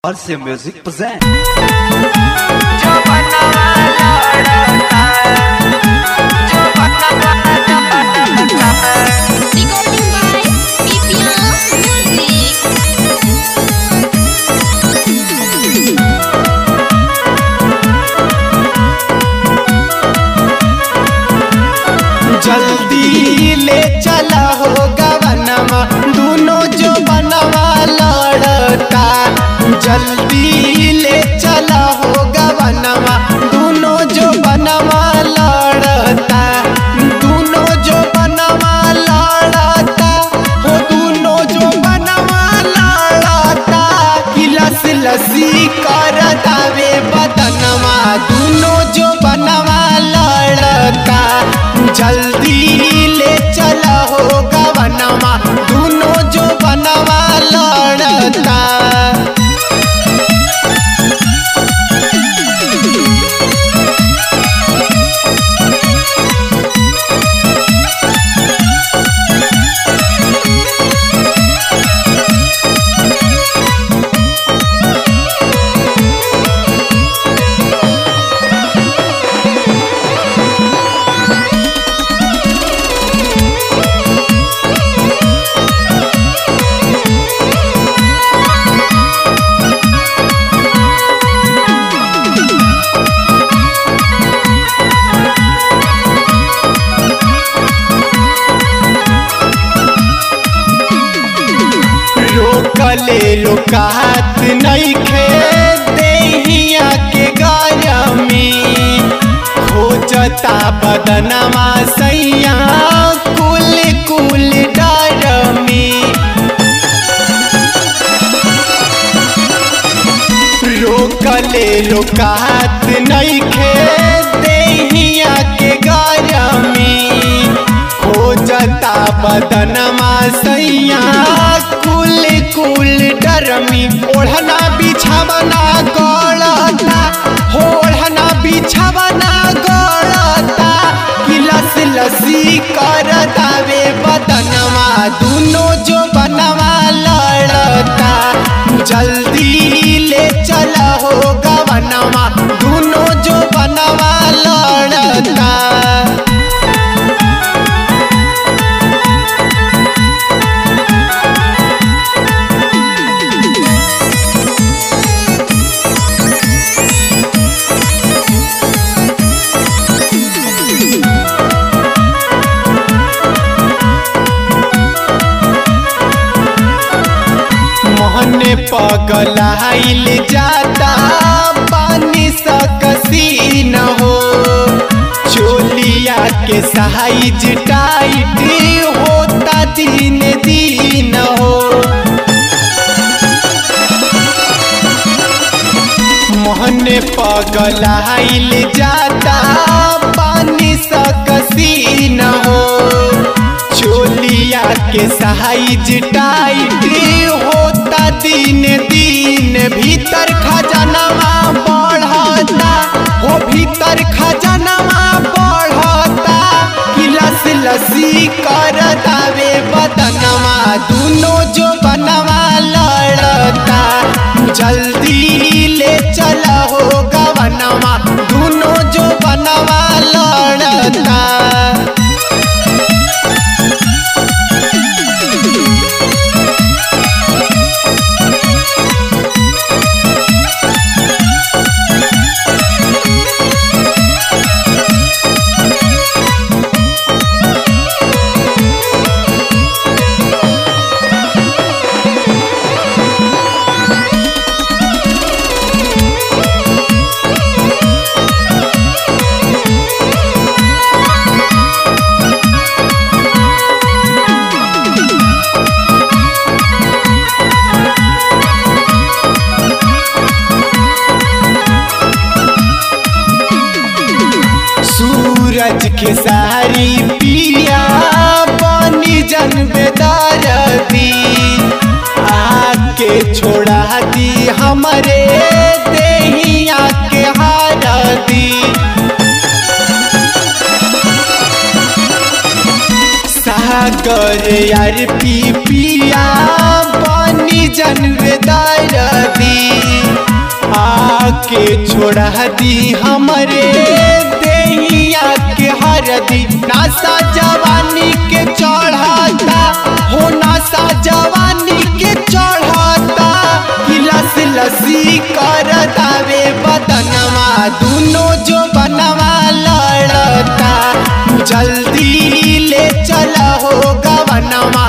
और से music present जो बनवा लड़ता जो बनवा लड़ता Recording by PPR Music. जल्दी ले चला हो गवनमा दोनों जो बनवा लड़ता जल्दी ले चला हो गवनमा दोनों जो बनवा लड़ता दोनों जो बनवा लड़ता हो दोनों जो बनवा लड़ता कि लस लसी कर दावे बदनमा दोनों जो बनवा लड़ता जल्दी ले चला हो गवनमा दोनों जो बनवा लड़ता रोकले रोकात नहीं खे देहिया के गायमी खोजता बदनमा सैया कुल कुल डरमी रोकले रोकात नहीं खे देहिया के गायमी खोजता बदनमा सैया कुल कुल डरमी ओढ़ना बिछावना गड़ता ओढ़ना बिछावना गड़ता कि लस लसी कर दावे बदनमा दोनों जो बनवा लड़ता जल्दी ले चला हो गवनमा दोनों जो बनवा लड़ता मोहने पगलाइल जाता पानी सकसी न हो चोलिया के साइज टाइट होता दिन दिन हो मोहने पगलाइल जाता पानी सकसी न हो चोलिया के साइज टाइट होता दिन दिन भीतर खजानवा बढ़ता हो भीतर खजानवा बढ़ता कि लस लसी कर दावे बदनमा दोनों जो बनवा लड़ता जल्दी ले चला हो गवनमा दोनों जो बनवा लड़ता सूरज के सारी पिया पानी जन बेदारती आके छोड़ा दी हमारे देहिया के हारती सागर यार पिया बनी जनवे दर्दी आके छोड़ा दी हमरे देहिया के हरदी। नासा जवानी के चढ़ाता हो नासा जवानी के चढ़ाता कि लस लसी कर दावे बदनवा दोनों जो बनवा लड़ता। जल्दी ले चला हो गवनवा